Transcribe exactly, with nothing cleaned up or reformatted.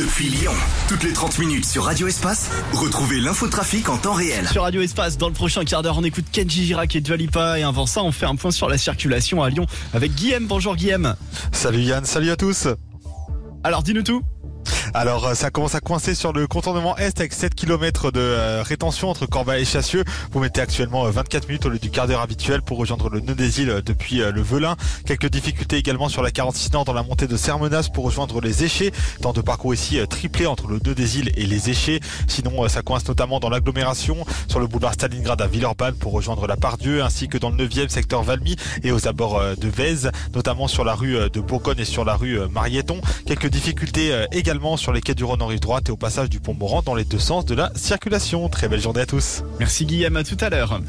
depuis Lyon. Toutes les trente minutes sur Radio Espace, retrouvez l'infotrafic en temps réel. Sur Radio Espace, dans le prochain quart d'heure, on écoute Kenji Girac et Dua Lipa. Et avant ça, on fait un point sur la circulation à Lyon avec Guillaume. Bonjour Guillaume. Salut Yann, salut à tous. Alors dis-nous tout. Alors ça commence à coincer sur le contournement Est avec sept kilomètres de euh, rétention entre Corbeil et Chassieux. Vous mettez actuellement euh, vingt-quatre minutes au lieu du quart d'heure habituel pour rejoindre le nœud des îles euh, depuis euh, le Velin. Quelques difficultés également sur la quarante-six Nord dans la montée de Sermenas pour rejoindre les Échets. Temps de parcours ici euh, triplé entre le nœud des îles et les Échets. Sinon euh, ça coince notamment dans l'agglomération sur le boulevard Stalingrad à Villeurbanne pour rejoindre la Pardieu, ainsi que dans le neuvième secteur Valmy et aux abords euh, de Vèze, notamment sur la rue euh, de Bourgogne et sur la rue euh, Marieton. Quelques difficultés euh, également sur les quais du Rhône en rive droite et au passage du pont Morand dans les deux sens de la circulation. Très belle journée à tous. Merci Guillaume, à tout à l'heure.